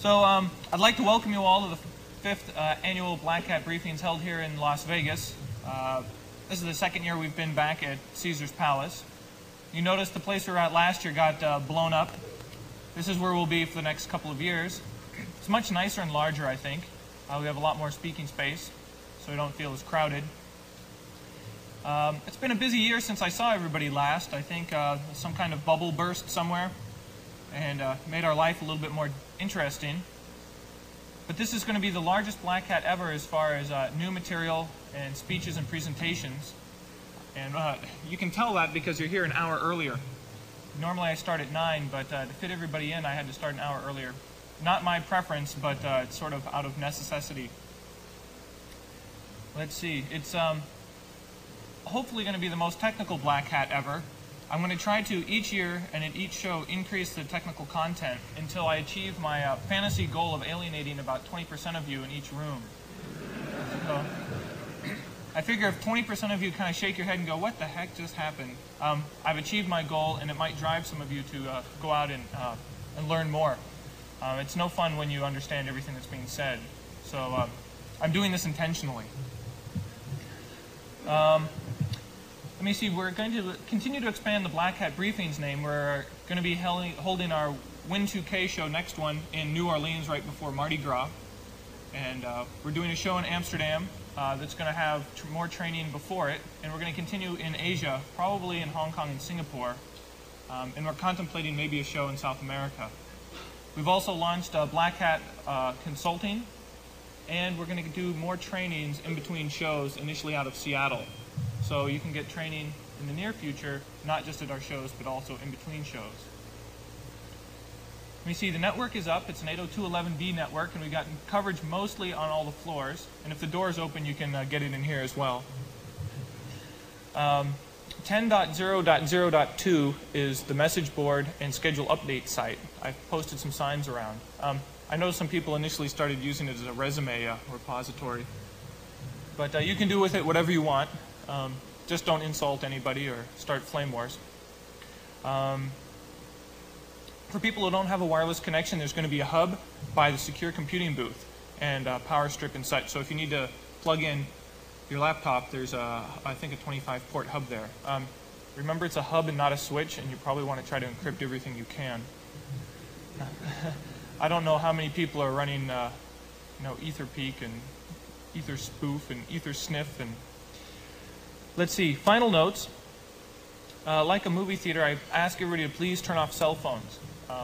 I'd like to welcome you all to the fifth annual Black Hat Briefings held here in Las Vegas. This is the second year we've been back at Caesar's Palace. You notice the place we were at last year got blown up. This is where we'll be for the next couple of years. It's much nicer and larger, I think. We have a lot more speaking space, so we don't feel as crowded. It's been a busy year since I saw everybody last. I think some kind of bubble burst somewhere and made our life a little bit more interesting. But this is going to be the largest Black Hat ever as far as new material and speeches and presentations. And you can tell that because you're here an hour earlier. Normally I start at 9, but to fit everybody in I had to start an hour earlier. Not my preference, but it's sort of out of necessity. Let's see. It's hopefully going to be the most technical Black Hat ever. I'm going to try to, each year and at each show, increase the technical content until I achieve my fantasy goal of alienating about 20% of you in each room. So, I figure if 20% of you kind of shake your head and go, what the heck just happened? I've achieved my goal, and it might drive some of you to go out and learn more. It's no fun when you understand everything that's being said. So I'm doing this intentionally. Let me see, we're going to continue to expand the Black Hat Briefings name. We're going to be holding our Win 2K show, next one, in New Orleans right before Mardi Gras. And we're doing a show in Amsterdam that's going to have more training before it. And we're going to continue in Asia, probably in Hong Kong and Singapore. And we're contemplating maybe a show in South America. We've also launched Black Hat Consulting. And we're going to do more trainings in between shows, initially out of Seattle. So you can get training in the near future, not just at our shows, but also in between shows. Let me see, the network is up. It's an 802.11b network, and we've got coverage mostly on all the floors. And if the door's open, you can get it in here as well. 10.0.0.2 is the message board and schedule update site. I've posted some signs around. I know some people initially started using it as a resume repository. But you can do with it whatever you want. Just don't insult anybody or start flame wars. For people who don't have a wireless connection, there's going to be a hub by the secure computing booth and power strip and such. So if you need to plug in your laptop, there's I think a 25-port hub there. Remember, it's a hub and not a switch, and you probably want to try to encrypt everything you can. I don't know how many people are running EtherPeek and EtherSpoof and EtherSniff and let's see, final notes. Like a movie theater, I ask everybody to please turn off cell phones.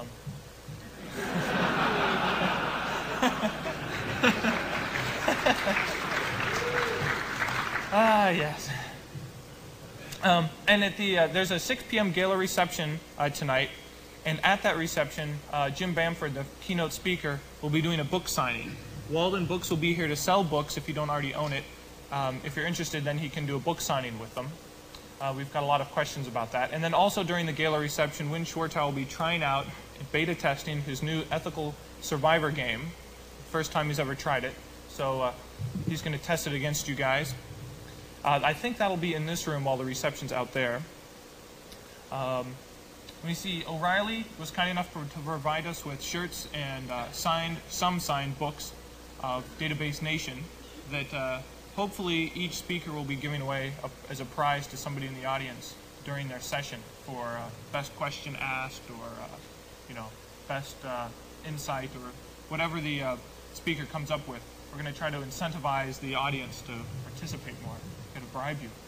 Yes. And at there's a 6 p.m. gala reception tonight, and at that reception, Jim Bamford, the keynote speaker, will be doing a book signing. Walden Books will be here to sell books if you don't already own it. If you're interested, then he can do a book signing with them. We've got a lot of questions about that. And then also during the gala reception, Win Shortall will be trying out, beta testing, his new ethical survivor game. First time he's ever tried it. So he's going to test it against you guys. I think that'll be in this room while the reception's out there. Let me see, O'Reilly was kind enough to provide us with shirts and some signed books of Database Nation that hopefully each speaker will be giving away as a prize to somebody in the audience during their session for best question asked or best insight or whatever the speaker comes up with. We're going to try to incentivize the audience to participate more, going to bribe you.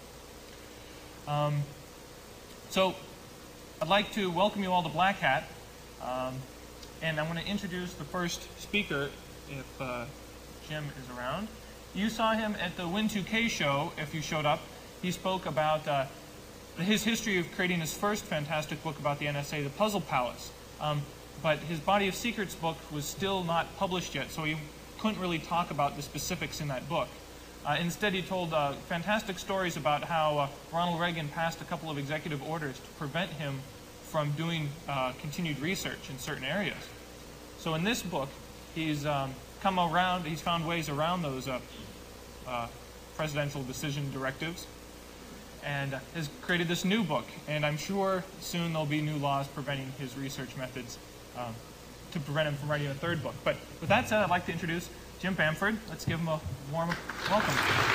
So I'd like to welcome you all to Black Hat, and I'm going to introduce the first speaker if Jim is around. You saw him at the Win 2K show, if you showed up. He spoke about his history of creating his first fantastic book about the NSA, The Puzzle Palace. But his Body of Secrets book was still not published yet, so he couldn't really talk about the specifics in that book. Instead, he told fantastic stories about how Ronald Reagan passed a couple of executive orders to prevent him from doing continued research in certain areas. So in this book, he's come around, he's found ways around those presidential decision directives and has created this new book. And I'm sure soon there'll be new laws preventing his research methods to prevent him from writing a third book. But with that said, I'd like to introduce Jim Bamford. Let's give him a warm welcome.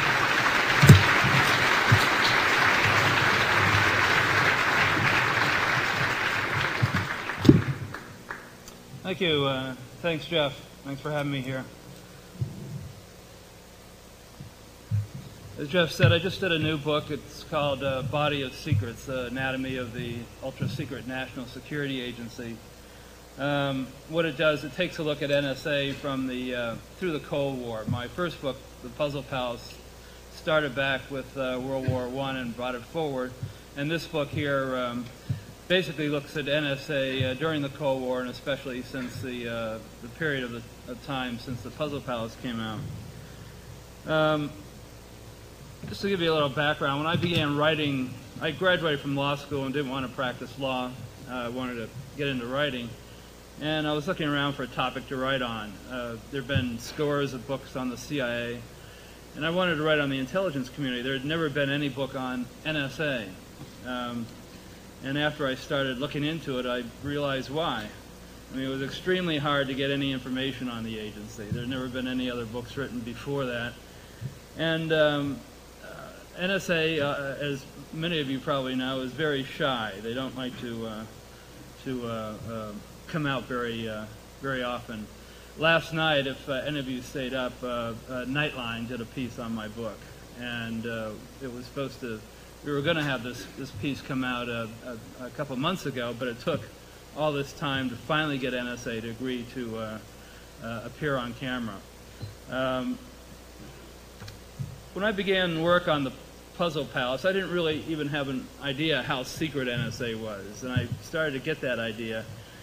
Thank you. Thanks, Jeff. Thanks for having me here. As Jeff said, I just did a new book. It's called Body of Secrets, The Anatomy of the Ultra-Secret National Security Agency. What it does, it takes a look at NSA from through the Cold War. My first book, The Puzzle Palace, started back with World War I and brought it forward. And this book here basically looks at NSA during the Cold War, and especially since the period of time since The Puzzle Palace came out. Just to give you a little background, when I began writing, I graduated from law school and didn't want to practice law. I wanted to get into writing. And I was looking around for a topic to write on. There have been scores of books on the CIA, and I wanted to write on the intelligence community. There had never been any book on NSA. And after I started looking into it, I realized why. I mean, it was extremely hard to get any information on the agency. There had never been any other books written before that. And NSA, as many of you probably know, is very shy. They don't like to come out very often. Last night, if any of you stayed up, Nightline did a piece on my book, and it was supposed to. We were going to have this piece come out a couple months ago, but it took all this time to finally get NSA to agree to appear on camera. When I began work on the Puzzle Palace, I didn't really even have an idea how secret NSA was, and I started to get that idea,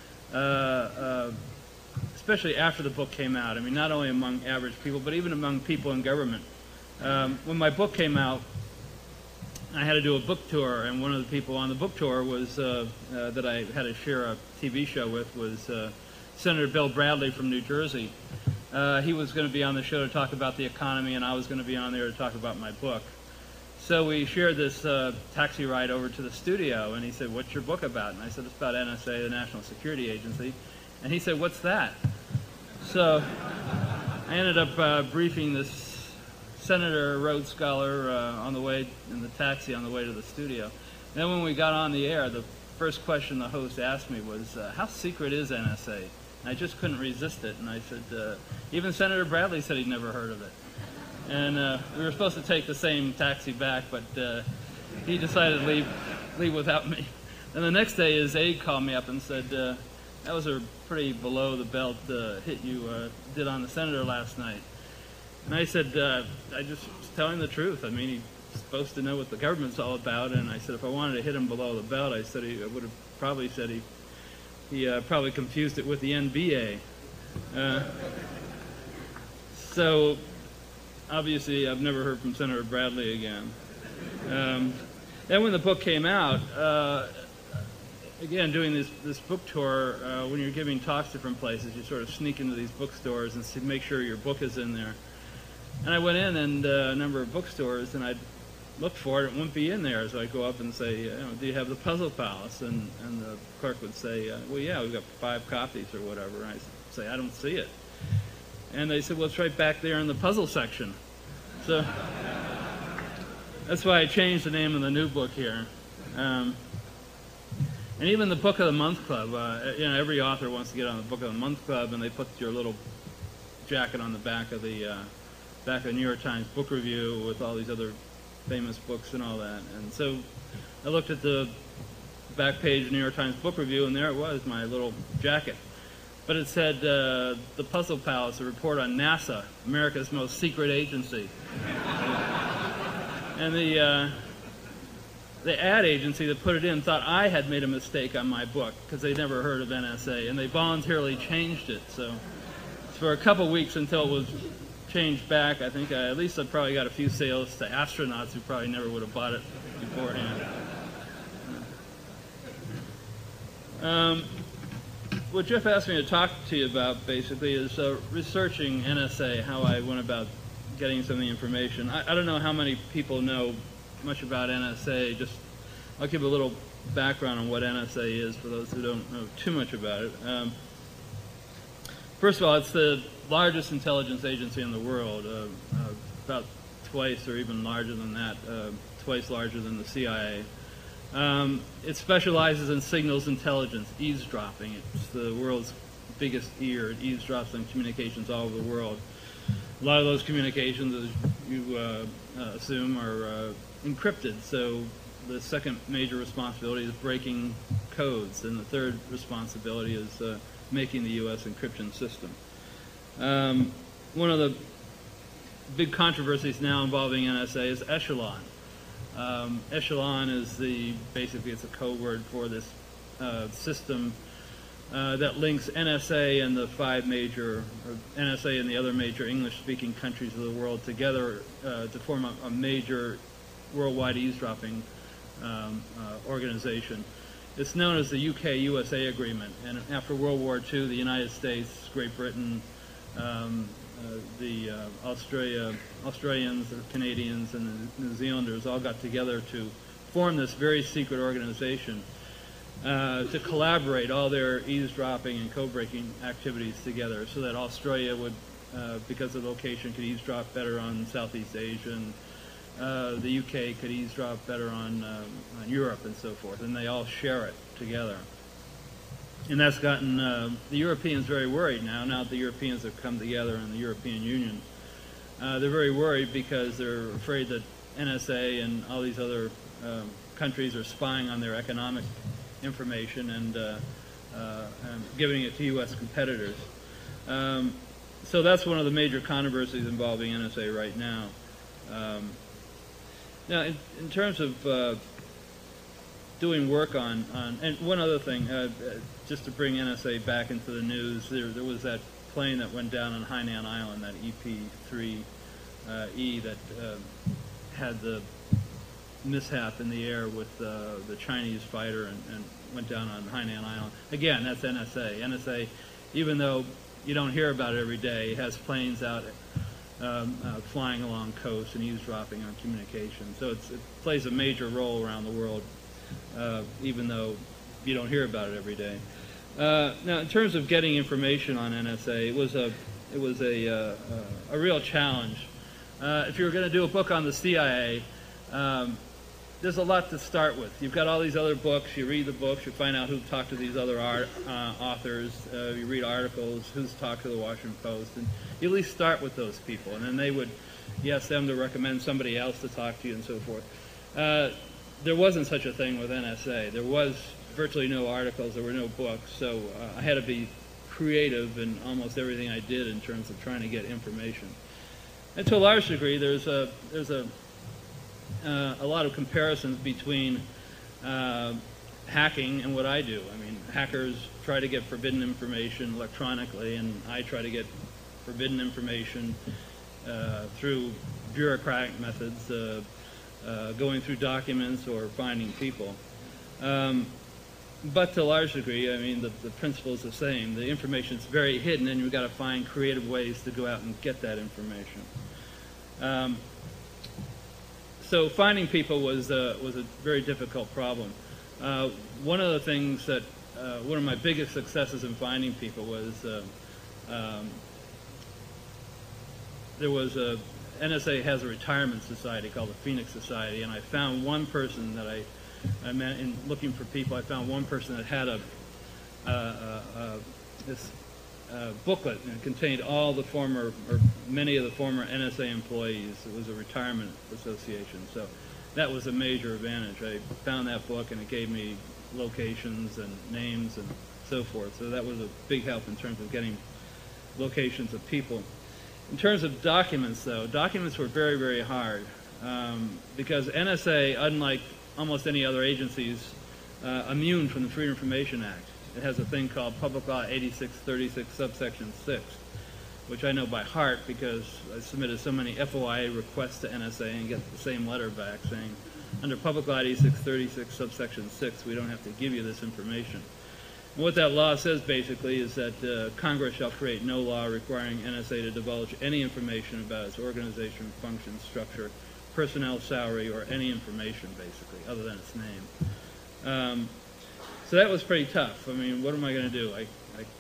especially after the book came out. I mean, not only among average people, but even among people in government. When my book came out, I had to do a book tour, and one of the people on the book tour was that I had to share a TV show with was Senator Bill Bradley from New Jersey. He was going to be on the show to talk about the economy, and I was going to be on there to talk about my book. So we shared this taxi ride over to the studio, and he said, "What's your book about?" And I said, "It's about NSA, the National Security Agency." And he said, "What's that?" So I ended up briefing this Senator Rhodes Scholar on the way in the taxi on the way to the studio. And then when we got on the air, the first question the host asked me was, "How secret is NSA?" And I just couldn't resist it, and I said, "Even Senator Bradley said he'd never heard of it." And we were supposed to take the same taxi back, but he decided to leave without me. And the next day, his aide called me up and said, "That was a pretty below-the-belt hit you did on the senator last night." And I said, "I just was telling the truth. I mean, he's supposed to know what the government's all about." And I said, if I wanted to hit him below the belt, I said I would have probably said he probably confused it with the NBA. So obviously, I've never heard from Senator Bradley again. Then when the book came out, again, doing this book tour, when you're giving talks different places, you sort of sneak into these bookstores and make sure your book is in there. And I went in and a number of bookstores, and I'd look for it, it wouldn't be in there. So I'd go up and say, "Do you have the Puzzle Palace?" And the clerk would say, "Well, yeah, we've got 5 copies or whatever." And I'd say, "I don't see it." And they said, "Well, it's right back there in the puzzle section." So that's why I changed the name of the new book here. And even the Book of the Month Club, every author wants to get on the Book of the Month Club, and they put your little jacket on the back of the New York Times Book Review with all these other famous books and all that. And so I looked at the back page of New York Times Book Review, and there it was, my little jacket. But it said, "The Puzzle Palace, a report on NASA, America's most secret agency." And the ad agency that put it in thought I had made a mistake on my book because they'd never heard of NSA, and they voluntarily changed it. So for a couple weeks until it was changed back, I think at least I probably got a few sales to astronauts who probably never would have bought it beforehand. What Jeff asked me to talk to you about basically is researching NSA, how I went about getting some of the information. I don't know how many people know much about NSA. I'll give a little background on what NSA is for those who don't know too much about it. First of all, it's the largest intelligence agency in the world, about twice or even larger than that, twice larger than the CIA. It specializes in signals intelligence, eavesdropping. It's the world's biggest ear. It eavesdrops on communications all over the world. A lot of those communications, as you assume, are encrypted. So the second major responsibility is breaking codes, and the third responsibility is making the U.S. encryption system. One of the big controversies now involving NSA is Echelon. Echelon is basically it's a code word for this system that links NSA and the NSA and the other major English-speaking countries of the world together to form a major worldwide eavesdropping organization. It's known as the UK-USA Agreement, and after World War II, the United States, Great Britain, the Australians, the Canadians, and the New Zealanders all got together to form this very secret organization to collaborate all their eavesdropping and code-breaking activities together, so that Australia would, because of location, could eavesdrop better on Southeast Asia, and the UK could eavesdrop better on Europe and so forth, and they all share it together. And that's gotten the Europeans very worried now that the Europeans have come together in the European Union. They're very worried because they're afraid that NSA and all these other countries are spying on their economic information and giving it to U.S. competitors. So that's one of the major controversies involving NSA right now. Now, in terms of doing work on, and one other thing, just to bring NSA back into the news, there was that plane that went down on Hainan Island, that EP-3E that had the mishap in the air with the Chinese fighter and went down on Hainan Island. Again, that's NSA. NSA, even though you don't hear about it every day, has planes out flying along coasts and eavesdropping on communication. So it plays a major role around the world, even though you don't hear about it every day. Now, in terms of getting information on NSA, it was a real challenge. If you were going to do a book on the CIA, there's a lot to start with. You've got all these other books. You read the books. You find out who talked to these other authors. You read articles, who's talked to the Washington Post, and you at least start with those people. And then they would, you ask them to recommend somebody else to talk to you and so forth. There wasn't such a thing with NSA. There was virtually no articles. There were no books. So I had to be creative in almost everything I did in terms of trying to get information. And to a large degree, there's a lot of comparisons between hacking and what I do. I mean, hackers try to get forbidden information electronically, and I try to get forbidden information through bureaucratic methods, going through documents or finding people. But to a large degree, I mean, the principle is the same. The information is very hidden, and you've got to find creative ways to go out and get that information. So finding people was a very difficult problem. One of the things that, one of my biggest successes in finding people was there was NSA has a retirement society called the Phoenix Society, and I found one person that I met in looking for people. I found one person that had this booklet, and it contained all the former, or many of the former NSA employees. It was a retirement association, so that was a major advantage. I found that book, and it gave me locations and names and so forth, so that was a big help in terms of getting locations of people. In terms of documents, though, documents were very, very hard because NSA, unlike almost any other agencies, immune from the Freedom of Information Act. It has a thing called Public Law 8636 subsection 6, which I know by heart because I submitted so many FOIA requests to NSA and get the same letter back saying, under Public Law 8636 subsection 6, we don't have to give you this information. And what that law says basically is that Congress shall create no law requiring NSA to divulge any information about its organization, function, structure, personnel, salary, or any information basically other than its name. So that was pretty tough. I mean, what am I going to do? I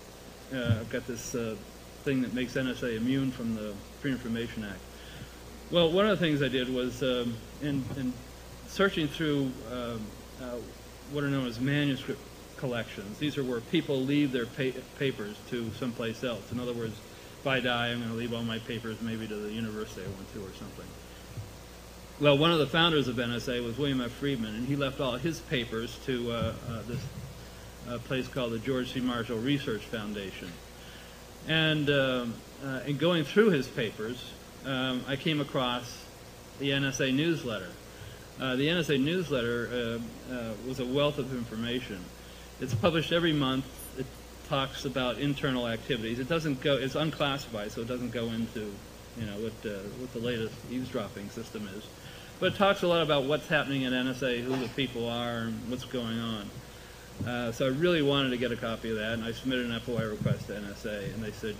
I've got this thing that makes NSA immune from the Free Information Act. Well, one of the things I did was in searching through what are known as manuscript collections. These are where people leave their papers to someplace else. In other words, if I die, I'm going to leave all my papers maybe to the university I went to or something. Well, one of the founders of NSA was William F. Friedman, and he left all his papers to this place called the George C. Marshall Research Foundation. And in going through his papers, I came across the NSA newsletter. The NSA newsletter was a wealth of information. It's published every month. It talks about internal activities. It doesn't go. It's unclassified, so it doesn't go into, you know, what the latest eavesdropping system is. But it talks a lot about what's happening at NSA, who the people are, and what's going on. So I really wanted to get a copy of that, and I submitted an FOI request to NSA, and they said,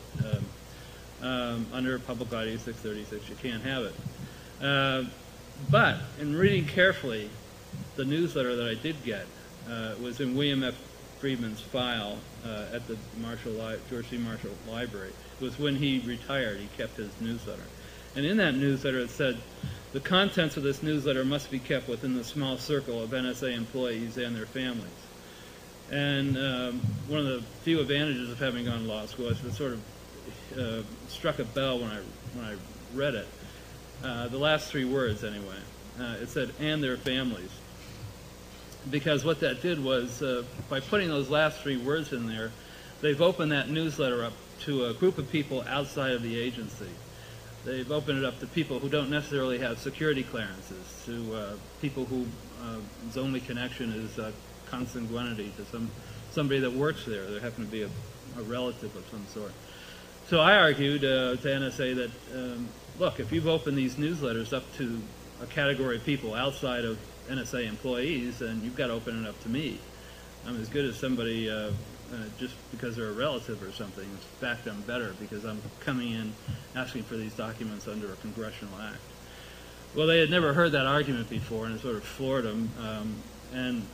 under Public ID 636, you can't have it. But in reading carefully, the newsletter that I did get was in William F. Friedman's file at the George C. Marshall Library. It was when he retired, he kept his newsletter. And in that newsletter it said, the contents of this newsletter must be kept within the small circle of NSA employees and their families. And one of the few advantages of having gone to law school is it sort of struck a bell when I read it. The last three words, anyway. It said, and their families. Because what that did was, by putting those last three words in there, they've opened that newsletter up to a group of people outside of the agency. They've opened it up to people who don't necessarily have security clearances, to people whose only connection is consanguinity to somebody that works there. There happen to be a relative of some sort. So I argued to NSA that, look, if you've opened these newsletters up to a category of people outside of NSA employees, then you've got to open it up to me. I'm as good as somebody just because they're a relative or something. In fact, I'm better because I'm coming in asking for these documents under a congressional act. Well, they had never heard that argument before, and it sort of floored them. And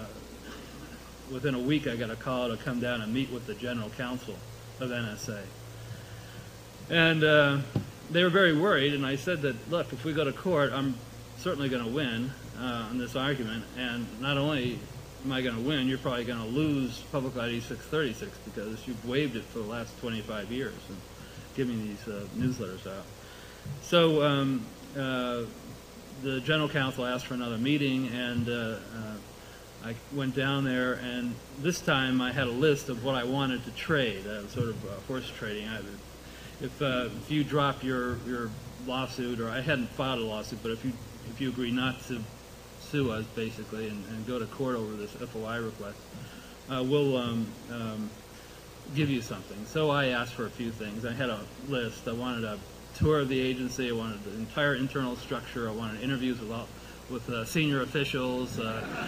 within a week, I got a call to come down and meet with the general counsel of NSA. And they were very worried, and I said that, look, if we go to court, I'm certainly going to win on this argument, and not only am I going to win, you're probably going to lose Public ID 636 because you've waived it for the last 25 years and giving these newsletters out. So the general counsel asked for another meeting, and I went down there, and this time I had a list of what I wanted to trade, sort of horse trading. If you drop your lawsuit, or I hadn't filed a lawsuit, but if you agree not to sue us, basically, and go to court over this FOI request, we'll give you something. So I asked for a few things. I had a list. I wanted a tour of the agency. I wanted the entire internal structure. I wanted interviews with senior officials.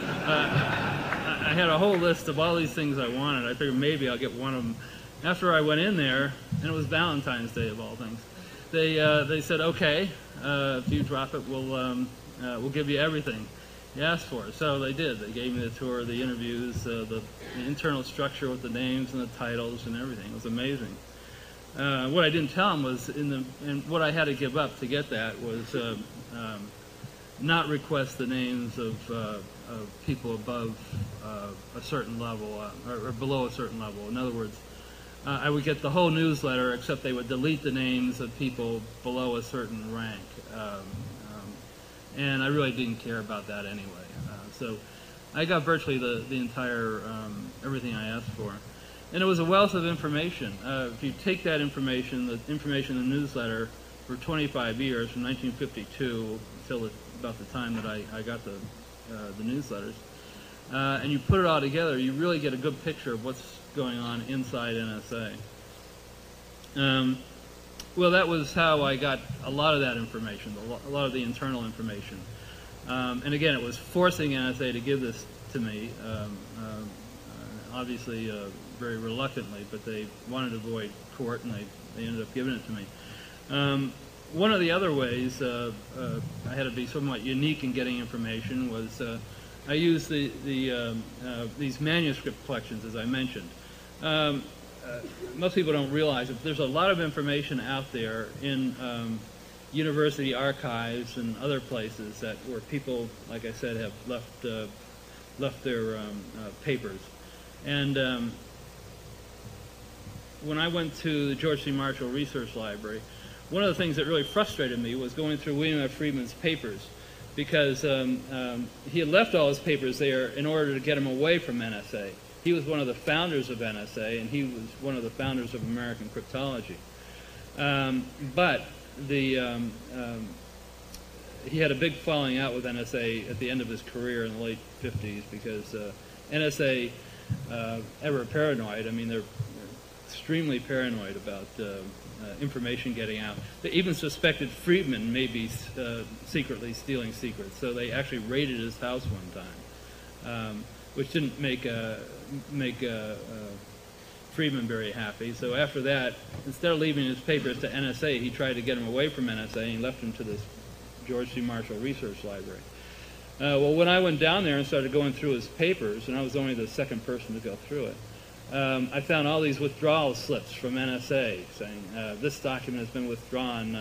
I had a whole list of all these things I wanted. I figured maybe I'll get one of them. After I went in there, and it was Valentine's Day of all things, they said, okay, if you drop it, we'll give you everything you asked for. So they did. They gave me the tour, the interviews, the internal structure with the names and the titles and everything. It was amazing. What I didn't tell them was, and what I had to give up to get that was not request the names of people above a certain level or below a certain level. In other words, I would get the whole newsletter, except they would delete the names of people below a certain rank. And I really didn't care about that anyway. So I got virtually the entire, everything I asked for. And it was a wealth of information. If you take that information, the information in the newsletter for 25 years, from 1952 until about the time that I got the newsletters, and you put it all together, you really get a good picture of what's going on inside NSA. Well, that was how I got a lot of that information, a lot of the internal information. And again, it was forcing NSA to give this to me, obviously very reluctantly, but they wanted to avoid court, and they ended up giving it to me. One of the other ways I had to be somewhat unique in getting information was I used these manuscript collections, as I mentioned. most people don't realize that there's a lot of information out there in university archives and other places that where people, like I said, have left their papers. And when I went to the George C. Marshall Research Library, one of the things that really frustrated me was going through William F. Friedman's papers, because he had left all his papers there in order to get him away from NSA. He was one of the founders of NSA, and he was one of the founders of American cryptology. But he had a big falling out with NSA at the end of his career in the late 50s, because NSA, ever paranoid, I mean, they're extremely paranoid about information getting out. They even suspected Friedman may be secretly stealing secrets, so they actually raided his house one time, which didn't make Friedman very happy. So after that, instead of leaving his papers to NSA, he tried to get him away from NSA, and he left him to this George C. Marshall Research Library. Well, when I went down there and started going through his papers, and I was only the second person to go through it, I found all these withdrawal slips from NSA saying this document has been withdrawn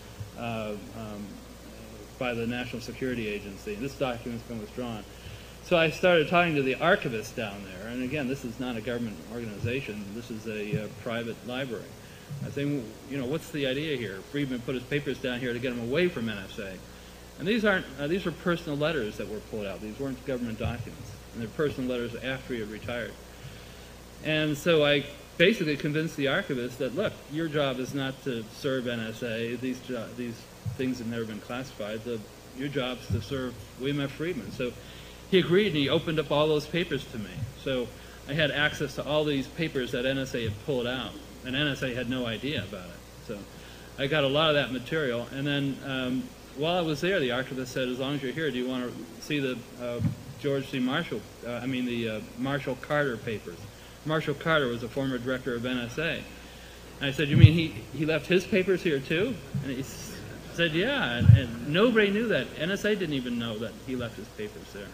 by the National Security Agency. This document has been withdrawn. So I started talking to the archivist down there, and again, this is not a government organization. This is a private library. I think, you know, what's the idea here? Friedman put his papers down here to get him away from NSA. And these were personal letters that were pulled out. These weren't government documents. And they're personal letters after he had retired. And so I basically convinced the archivist that, look, your job is not to serve NSA. These things have never been classified. Your job is to serve William F. Friedman. So he agreed, and he opened up all those papers to me. So I had access to all these papers that NSA had pulled out, and NSA had no idea about it. So I got a lot of that material. And then while I was there, the archivist said, as long as you're here, do you want to see the George C. Marshall, the Marshall Carter papers? Marshall Carter was a former director of NSA. And I said, you mean he left his papers here too? And he said, yeah, and nobody knew that. NSA didn't even know that he left his papers there.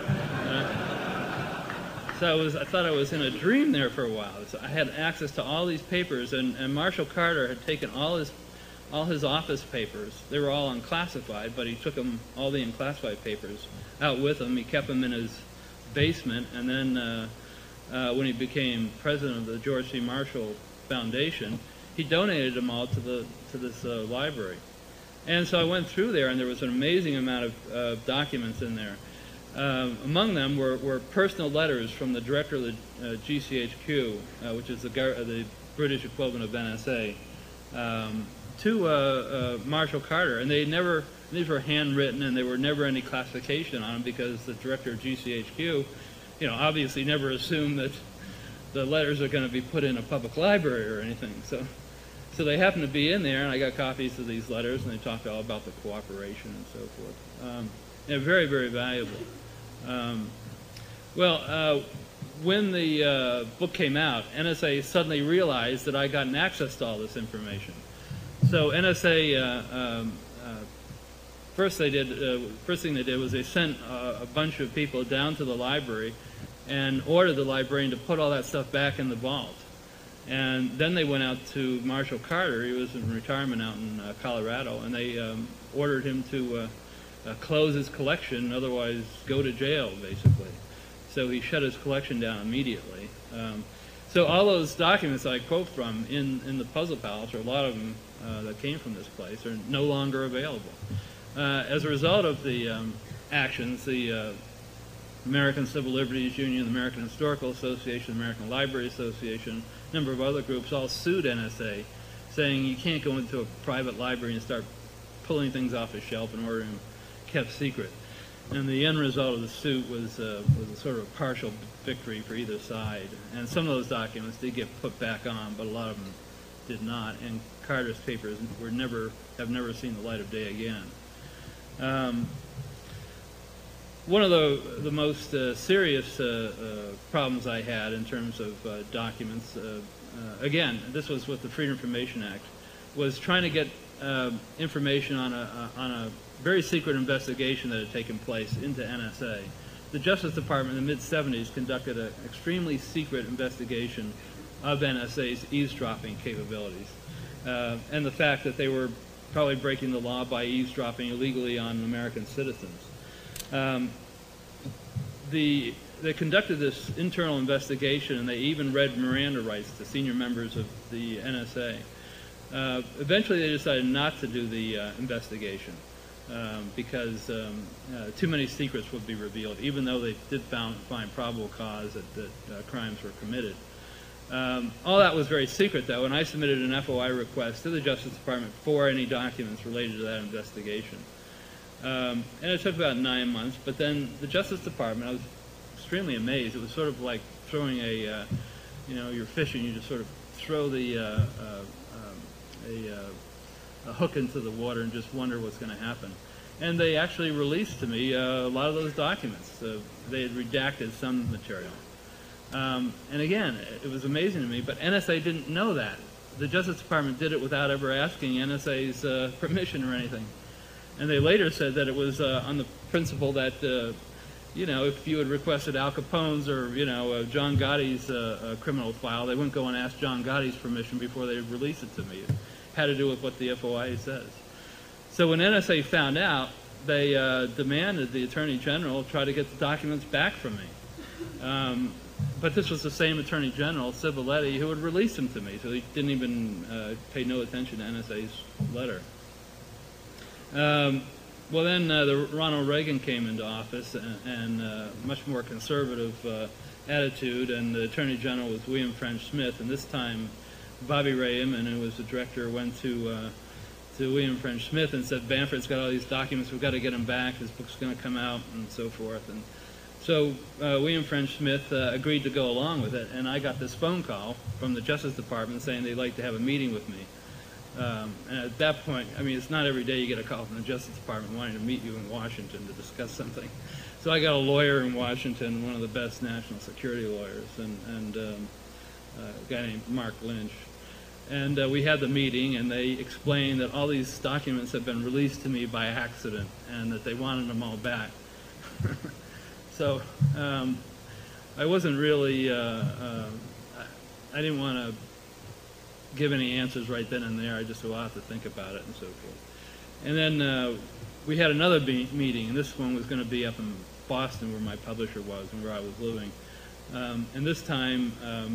So I thought I was in a dream there for a while. So I had access to all these papers, and Marshall Carter had taken all his office papers. They were all unclassified, but he took all the unclassified papers out with him. He kept them in his basement, and then when he became president of the George C. Marshall Foundation, he donated them all to this library. And so I went through there, and there was an amazing amount of documents in there. Among them were personal letters from the director of the GCHQ, which is the British equivalent of NSA, to Marshall Carter. And these were handwritten, and there were never any classification on them, because the director of GCHQ, obviously never assumed that the letters are going to be put in a public library or anything. So they happened to be in there, and I got copies of these letters, and they talked all about the cooperation and so forth. They're very, very valuable. When the book came out, NSA suddenly realized that I'd gotten access to all this information. So NSA, first thing they did was they sent a bunch of people down to the library and ordered the librarian to put all that stuff back in the vault. And then they went out to Marshall Carter. He was in retirement out in Colorado, and they ordered him to close his collection, otherwise go to jail, basically. So he shut his collection down immediately. So all those documents I quote from in the Puzzle Palace, or a lot of them that came from this place, are no longer available. As a result of the actions, the American Civil Liberties Union, the American Historical Association, the American Library Association, a number of other groups all sued NSA, saying you can't go into a private library and start pulling things off a shelf and ordering them kept secret. And the end result of the suit was a sort of a partial victory for either side. And some of those documents did get put back on, but a lot of them did not. And Carter's papers have never seen the light of day again. One of the most serious problems I had in terms of documents, again, this was with the Freedom of Information Act, was trying to get information on a very secret investigation that had taken place into NSA. The Justice Department in the mid-'70s conducted an extremely secret investigation of NSA's eavesdropping capabilities, and the fact that they were probably breaking the law by eavesdropping illegally on American citizens. They conducted this internal investigation, and they even read Miranda rights to senior members of the NSA. Eventually, they decided not to do the investigation because too many secrets would be revealed, even though they did find probable cause that crimes were committed. All that was very secret, though, and I submitted an FOI request to the Justice Department for any documents related to that investigation. And it took about 9 months, but then the Justice Department, I was extremely amazed. It was sort of like throwing a, you're fishing, you just sort of throw the a hook into the water and just wonder what's going to happen. And they actually released to me a lot of those documents. They had redacted some material. And again, it was amazing to me, but NSA didn't know that. The Justice Department did it without ever asking NSA's permission or anything. And they later said that it was on the principle that, if you had requested Al Capone's or, John Gotti's criminal file, they wouldn't go and ask John Gotti's permission before they release it to me. It had to do with what the FOIA says. So when NSA found out, they demanded the Attorney General try to get the documents back from me. But this was the same Attorney General, Civiletti, who had released them to me, so he didn't even pay no attention to NSA's letter. Well, then Ronald Reagan came into office, and much more conservative attitude, and the Attorney General was William French Smith, and this time Bobby Ray Inman, who was the director, went to William French Smith and said, Bamford's got all these documents, we've got to get them back, his book's going to come out, and so forth. And so William French Smith agreed to go along with it, and I got this phone call from the Justice Department saying they'd like to have a meeting with me. And at that point, I mean, it's not every day you get a call from the Justice Department wanting to meet you in Washington to discuss something. So I got a lawyer in Washington, one of the best national security lawyers, and a guy named Mark Lynch. And we had the meeting, and they explained that all these documents had been released to me by accident, and that they wanted them all back. So I wasn't really, I didn't want to give any answers right then and there. I just will have to think about it and so forth. And then we had another meeting, and this one was going to be up in Boston where my publisher was and where I was living. And this time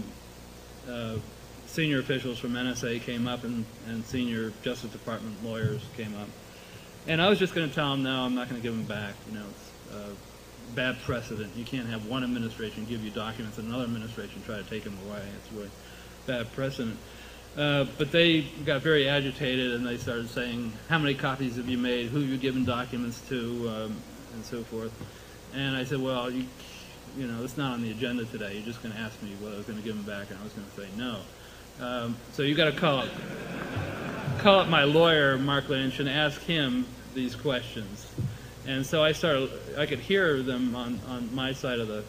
senior officials from NSA came up and senior Justice Department lawyers came up. And I was just going to tell them, no, I'm not going to give them back. It's bad precedent. You can't have one administration give you documents and another administration try to take them away. It's really bad precedent. But they got very agitated, and they started saying, how many copies have you made, who have you given documents to, and so forth. And I said, well, it's not on the agenda today. You're just going to ask me whether I was going to give them back, and I was going to say no. So you got to call up my lawyer, Mark Lynch, and ask him these questions. And so I could hear them on my side of the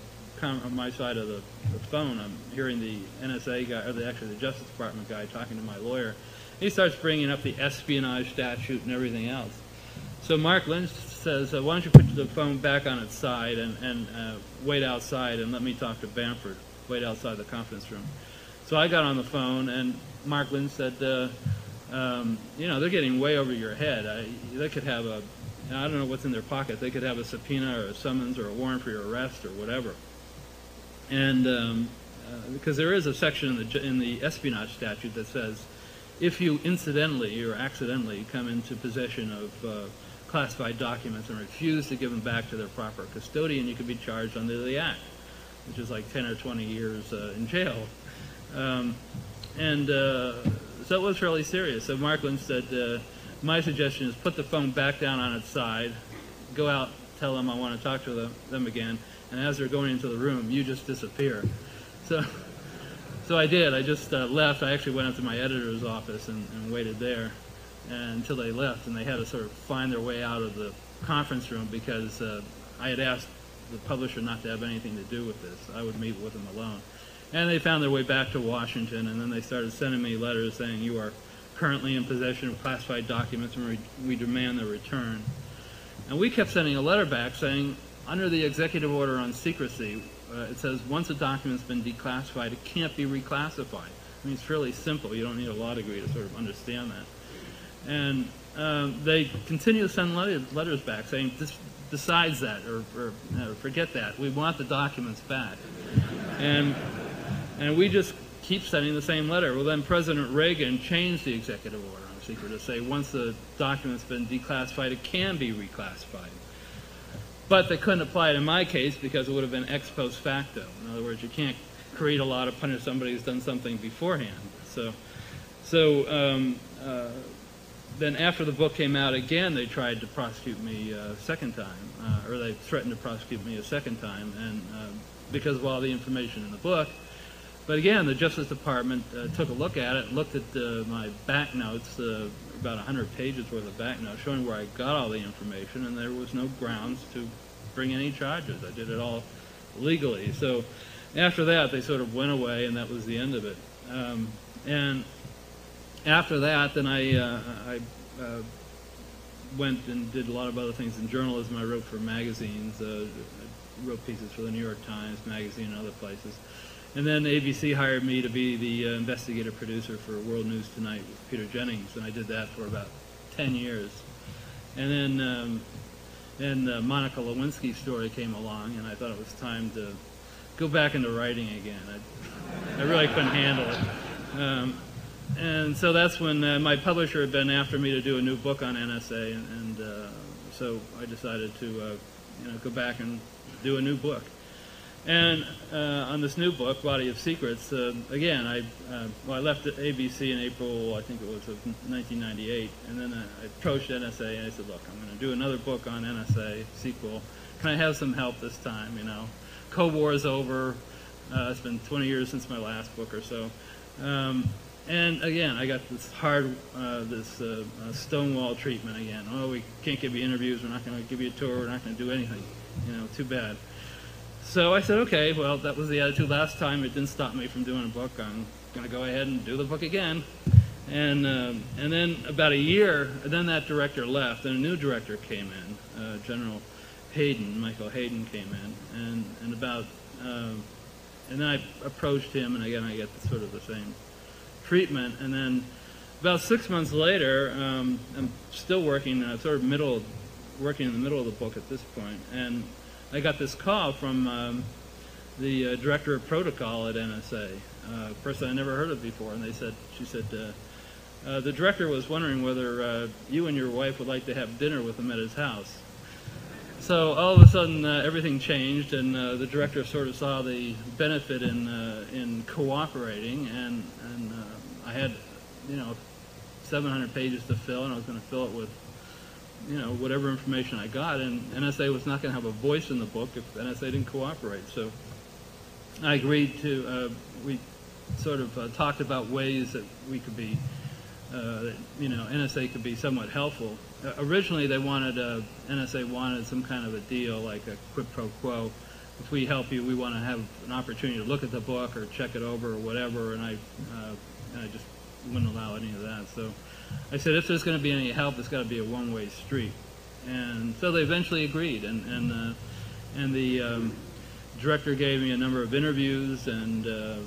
phone. I'm hearing the NSA guy, or actually the Justice Department guy, talking to my lawyer. He starts bringing up the espionage statute and everything else. So Mark Lynch says, why don't you put the phone back on its side and wait outside and let me talk to Bamford, wait outside the conference room. So I got on the phone, and Mark Lynch said, they're getting way over your head. They could have I don't know what's in their pocket. They could have a subpoena or a summons or a warrant for your arrest or whatever. And because there is a section in the espionage statute that says if you incidentally or accidentally come into possession of classified documents and refuse to give them back to their proper custodian, you could be charged under the Act, which is like 10 or 20 years in jail. So it was really serious. So Mark Lynch said, my suggestion is put the phone back down on its side, go out, tell them I want to talk to them again, and as they're going into the room, you just disappear. So I did. I just left. I actually went up to my editor's office and waited there until they left, and they had to sort of find their way out of the conference room because I had asked the publisher not to have anything to do with this. I would meet with them alone. And they found their way back to Washington, and then they started sending me letters saying, you are currently in possession of classified documents and we demand their return. And we kept sending a letter back saying, under the executive order on secrecy, it says once a document's been declassified, it can't be reclassified. I mean, it's fairly simple. You don't need a law degree to sort of understand that. And they continue to send letters back saying, this, besides that, or forget that. We want the documents back. And we just keep sending the same letter. Well, then President Reagan changed the executive order on secret to say once the document's been declassified, it can be reclassified. But they couldn't apply it in my case because it would have been ex post facto. In other words, you can't create a law to punish somebody who's done something beforehand. Then after the book came out again, they tried to prosecute me a second time, or they threatened to prosecute me a second time, and because of all the information in the book. But again, the Justice Department took a look at it, looked at my back notes, about 100 pages worth of back notes, showing where I got all the information, and there was no grounds to bring any charges. I did it all legally. So after that, they sort of went away, and that was the end of it. And after that, then I went and did a lot of other things in journalism. I wrote for magazines. I wrote pieces for the New York Times Magazine and other places. And then ABC hired me to be the investigative producer for World News Tonight with Peter Jennings, and I did that for about 10 years. And then the Monica Lewinsky story came along, and I thought it was time to go back into writing again. I really couldn't handle it. And so that's when my publisher had been after me to do a new book on NSA, and so I decided to go back and do a new book. And on this new book, Body of Secrets, again, I left ABC in April, I think it was, of 1998, and then I approached NSA and I said, look, I'm going to do another book on NSA, sequel. Can I have some help this time, Cold War is over. It's been 20 years since my last book or so. And again, I got this stonewall treatment again. Oh, we can't give you interviews. We're not going to give you a tour. We're not going to do anything. Too bad. So I said, okay, well, that was the attitude last time. It didn't stop me from doing a book. I'm going to go ahead and do the book again. And then about a year, then that director left, and a new director came in, General Hayden, Michael Hayden came in, and then I approached him, and again I get sort of the same treatment. And then about 6 months later, I'm still working, working in the middle of the book at this point, and I got this call from the director of protocol at NSA, a person I never heard of before, and she said, the director was wondering whether you and your wife would like to have dinner with him at his house. So all of a sudden, everything changed, and the director sort of saw the benefit in cooperating, and I had, 700 pages to fill, and I was going to fill it with, whatever information I got, and NSA was not going to have a voice in the book if NSA didn't cooperate. So I agreed to, we sort of talked about ways that we could be, NSA could be somewhat helpful. Originally, NSA wanted some kind of a deal, like a quid pro quo. If we help you, we want to have an opportunity to look at the book or check it over or whatever, and I just wouldn't allow any of that. So I said, if there's going to be any help, it's got to be a one-way street. And so they eventually agreed, and the director gave me a number of interviews, and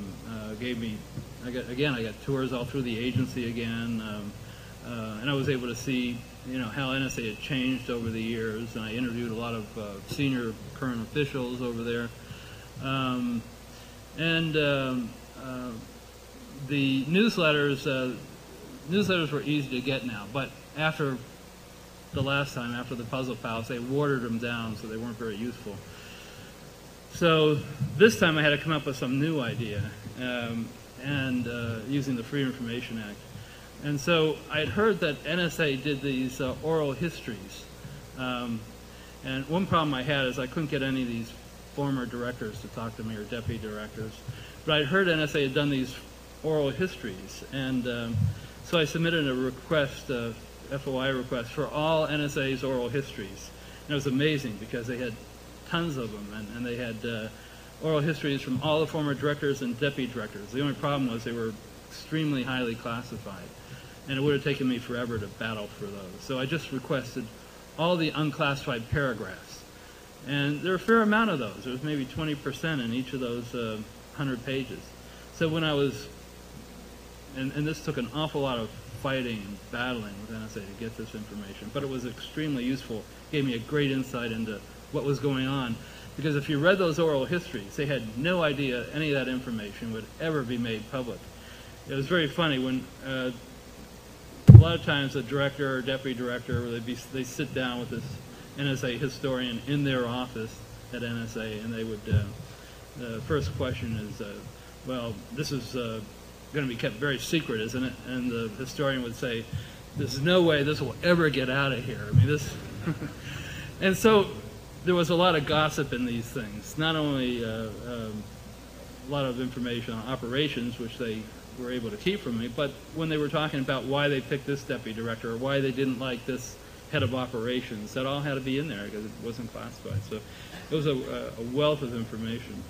I got tours all through the agency again, and I was able to see, how NSA had changed over the years, and I interviewed a lot of senior current officials over there, the newsletters were easy to get now, but after the last time, after the Puzzle Palace, they watered them down, so they weren't very useful. So this time I had to come up with some new idea, using the Freedom of Information Act. And so I'd heard that NSA did these oral histories. And one problem I had is I couldn't get any of these former directors to talk to me, or deputy directors. But I'd heard NSA had done these oral histories. And so I submitted a request, a FOI request, for all NSA's oral histories. And it was amazing because they had tons of them, and they had oral histories from all the former directors and deputy directors. The only problem was they were extremely highly classified, and it would have taken me forever to battle for those. So I just requested all the unclassified paragraphs, And there are a fair amount of those. There was maybe 20% in each of those 100 pages. So when I was, and this took an awful lot of fighting and battling with NSA to get this information, but it was extremely useful. Gave me a great insight into what was going on. Because if you read those oral histories, they had no idea any of that information would ever be made public. It was very funny when a lot of times a director or deputy director, they sit down with this NSA historian in their office at NSA, and they would, the first question is, well, this is going to be kept very secret, isn't it? And the historian would say, there's no way this will ever get out of here. I mean, this, and so there was a lot of gossip in these things, not only a lot of information on operations, which they were able to keep from me, but when they were talking about why they picked this deputy director or why they didn't like this head of operations, that all had to be in there because it wasn't classified. So it was a wealth of information.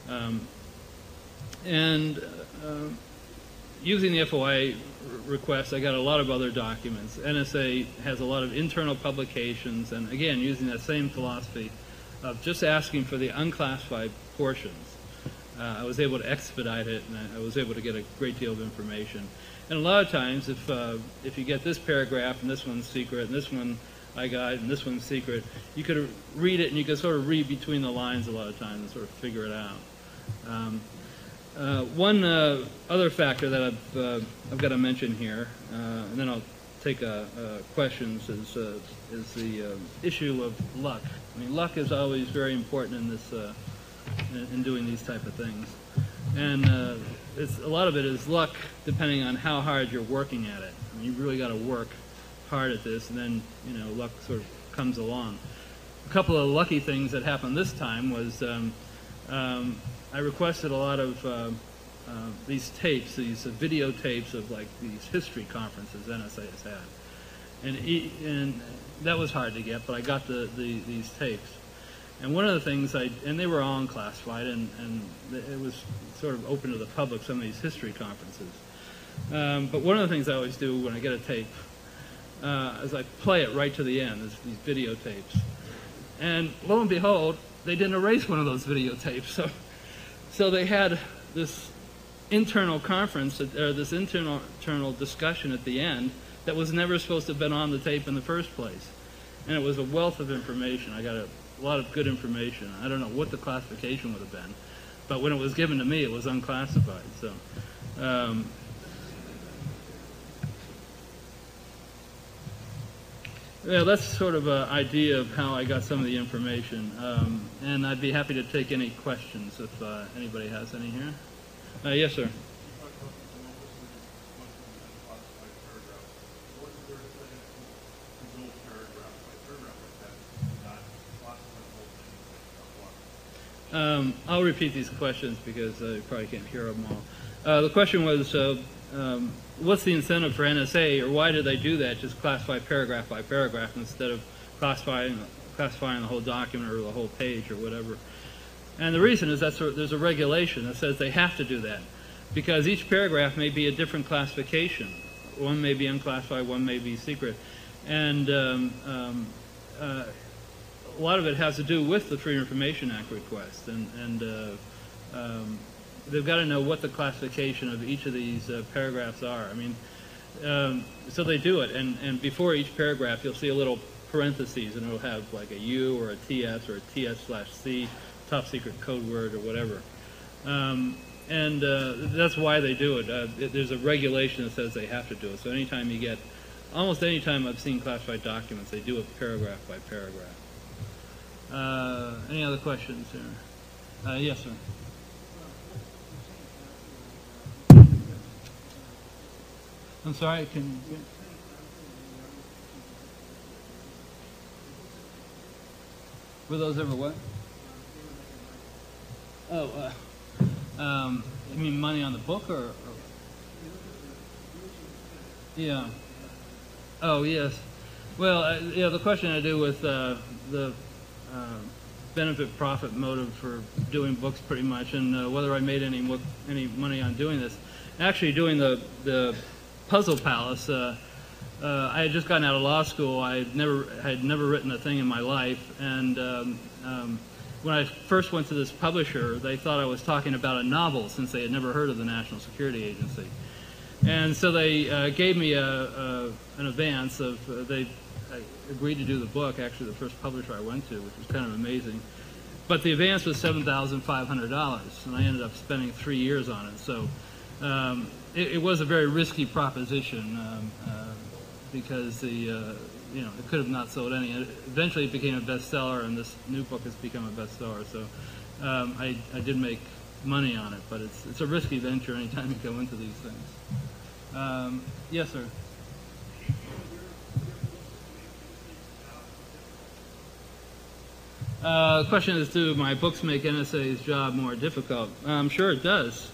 Using the FOI request, I got a lot of other documents. NSA has a lot of internal publications, and again, using that same philosophy of just asking for the unclassified portions. I was able to expedite it, and I was able to get a great deal of information. And a lot of times, if you get this paragraph, and this one's secret, and this one I got, and this one's secret, you could read it, and you could sort of read between the lines a lot of times and sort of figure it out. One other factor that I've got to mention here, and then I'll take questions, is the issue of luck. I mean, luck is always very important in this in doing these type of things, and a lot of it is luck, depending on how hard you're working at it. I mean, you really got to work hard at this, and then luck sort of comes along. A couple of lucky things that happened this time was. I requested a lot of these tapes, these videotapes of like these history conferences NSA has had, and that was hard to get, but I got these tapes. And one of the things and they were all unclassified, and it was sort of open to the public, some of these history conferences. But one of the things I always do when I get a tape is I play it right to the end, these videotapes. And lo and behold, they didn't erase one of those videotapes. So they had this internal conference, or this internal discussion at the end that was never supposed to have been on the tape in the first place. And it was a wealth of information. I got a lot of good information. I don't know what the classification would have been, but when it was given to me, it was unclassified. So, yeah, that's sort of an idea of how I got some of the information. And I'd be happy to take any questions if anybody has any here. Yes, sir. I'll repeat these questions because you probably can't hear them all. The question was, what's the incentive for NSA, or why do they do that, just classify paragraph by paragraph instead of classifying the whole document or the whole page or whatever? And the reason is that there's a regulation that says they have to do that, because each paragraph may be a different classification. One may be unclassified, one may be secret. And a lot of it has to do with the Freedom of Information Act request, and they've got to know what the classification of each of these paragraphs are. I mean, so they do it, and before each paragraph, you'll see a little parentheses, and it'll have like a U or a TS or a TS/C, top secret code word or whatever. And that's why they do it. There's a regulation that says they have to do it. So anytime you get, almost any time I've seen classified documents, they do it paragraph by paragraph. Any other questions here? Yes, sir. I'm sorry, were those ever what? Oh, you mean money on the book, or? Yeah. Oh, yes. Well, yeah, the question had to do with the benefit profit motive for doing books, pretty much, and whether I made any money on doing this. Actually, doing the Puzzle Palace, I had just gotten out of law school. I had never written a thing in my life, and when I first went to this publisher, they thought I was talking about a novel since they had never heard of the National Security Agency. And so they gave me an advance of, I agreed to do the book, actually the first publisher I went to, which was kind of amazing. But the advance was $7,500, and I ended up spending 3 years on it. So it was a very risky proposition because it could have not sold any. Eventually it became a bestseller, and this new book has become a bestseller. So I did make money on it, but it's a risky venture anytime you go into these things. Yes, sir. The question is, do my books make NSA's job more difficult? Sure it does.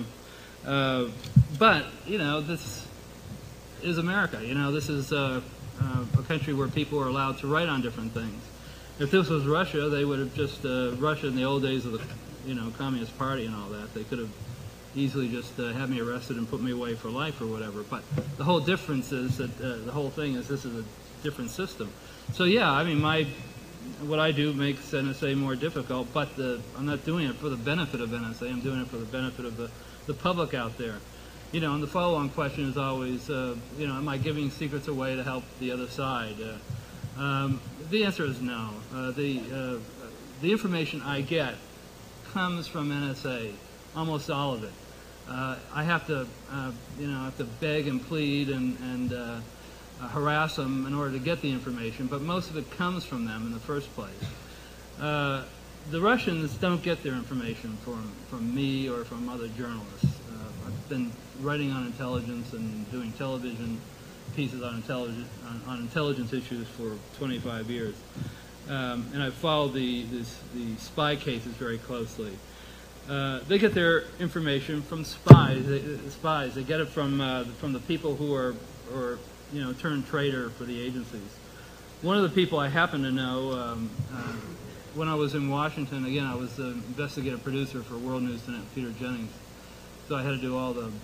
But, this is America. This is a country where people are allowed to write on different things. If this was Russia, they would have just, Russia in the old days of the, Communist Party and all that, they could have easily just had me arrested and put me away for life or whatever. But the whole difference is that the whole thing is this is a different system. So yeah, I mean, what I do makes NSA more difficult, but I'm not doing it for the benefit of NSA. I'm doing it for the benefit of the public out there. And the follow-on question is always, am I giving secrets away to help the other side? The answer is no. The information I get comes from NSA, almost all of it. I have to, beg and plead and harass them in order to get the information, but most of it comes from them in the first place. The Russians don't get their information from me or from other journalists. I've been writing on intelligence and doing television pieces on intelligence issues for 25 years. And I've followed the spy cases very closely. They get their information from spies. They get it from the people who are turned traitor for the agencies. One of the people I happen to know, when I was in Washington, again, I was the investigative producer for World News Tonight, Peter Jennings. So I had to do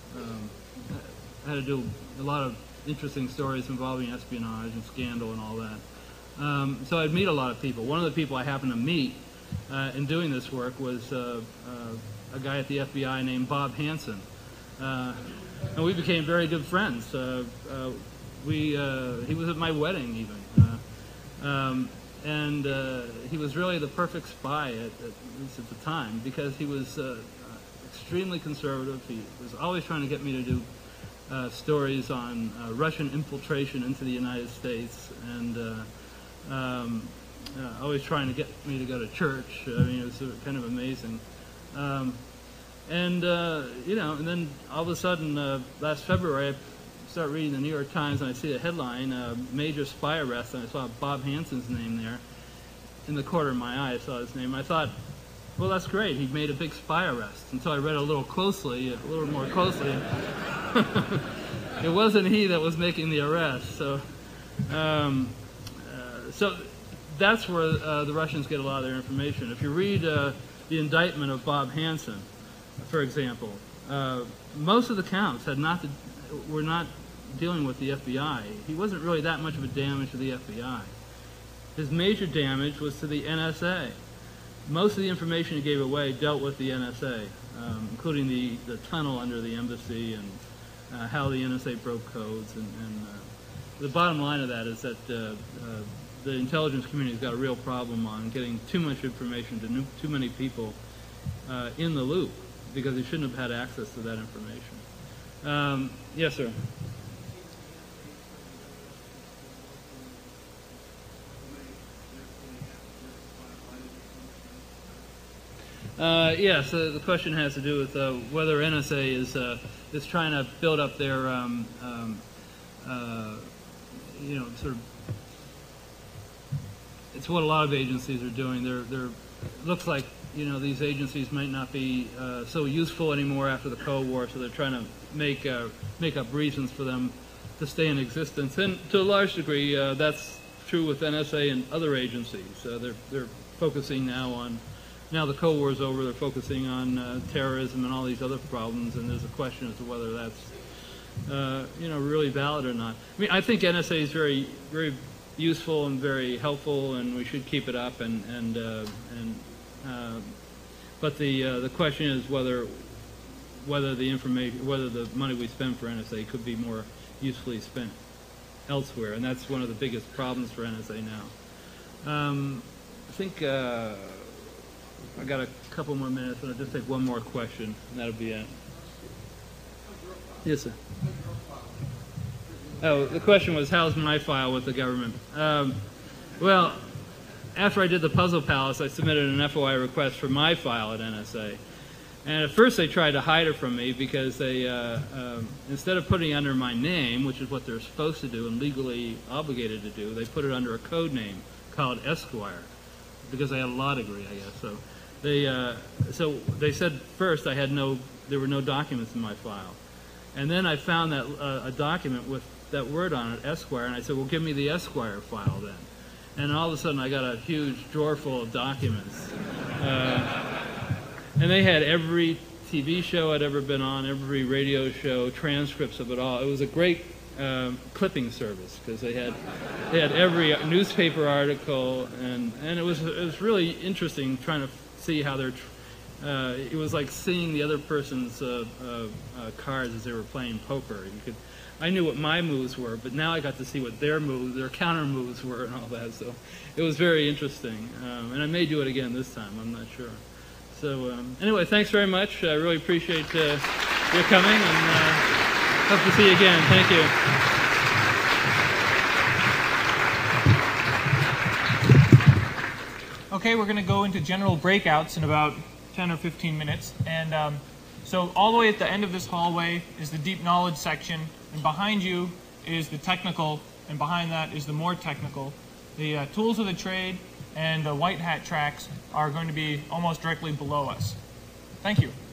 a lot of interesting stories involving espionage and scandal and all that. So I'd meet a lot of people. One of the people I happened to meet in doing this work was a guy at the FBI named Bob Hansen. And we became very good friends. He was at my wedding even. And he was really the perfect spy, at least at the time, because he was extremely conservative. He was always trying to get me to do stories on Russian infiltration into the United States, and always trying to get me to go to church. I mean, it was kind of amazing. And then all of a sudden, last February, I start reading the New York Times and I see a headline, major spy arrest, and I saw Bob Hansen's name there. In the corner of my eye, I saw his name. I thought, well, that's great. He made a big spy arrest. Until I read a little more closely. It wasn't he that was making the arrest. So that's where the Russians get a lot of their information. If you read the indictment of Bob Hansen, for example, most of the counts were not dealing with the FBI. He wasn't really that much of a damage to the FBI. His major damage was to the NSA. Most of the information he gave away dealt with the NSA, including the tunnel under the embassy and how the NSA broke codes. And the bottom line of that is that the intelligence community's got a real problem on getting too much information to too many people in the loop, because they shouldn't have had access to that information. Yes, sir. Yes, the question has to do with whether NSA is trying to build up their, sort of. It's what a lot of agencies are doing. It looks like these agencies might not be so useful anymore after the Cold War, so they're trying to make up reasons for them to stay in existence. And to a large degree, that's true with NSA and other agencies. They're focusing now the Cold War is over, they're focusing on terrorism and all these other problems, and there's a question as to whether that's really valid or not. I mean, I think NSA is very, very useful and very helpful, and we should keep it up. But the question is whether the money we spend for NSA could be more usefully spent elsewhere, and that's one of the biggest problems for NSA now. I think I got a couple more minutes, and I'll just take one more question, and that'll be it. Yes, sir. Oh, the question was, how's my file with the government? Well, after I did the Puzzle Palace, I submitted an FOI request for my file at NSA. And at first they tried to hide it from me because they, instead of putting it under my name, which is what they're supposed to do and legally obligated to do, they put it under a code name called Esquire, because I had a law degree, I guess. So they said first there were no documents in my file. And then I found that a document with that word on it, Esquire, and I said, well, give me the Esquire file then. And all of a sudden I got a huge drawer full of documents. And they had every TV show I'd ever been on, every radio show, transcripts of it all. It was a great clipping service because they had every newspaper article, and it was really interesting trying to see how they're. It was like seeing the other person's cards as they were playing poker. I knew what my moves were, but now I got to see what their moves, their counter moves were, and all that. So it was very interesting, and I may do it again this time. I'm not sure. So anyway, thanks very much. I really appreciate your coming, and hope to see you again. Thank you. Okay, we're going to go into general breakouts in about 10 or 15 minutes. And so all the way at the end of this hallway is the deep knowledge section, and behind you is the technical, and behind that is the more technical. The tools of the trade and the white hat tracks are going to be almost directly below us. Thank you.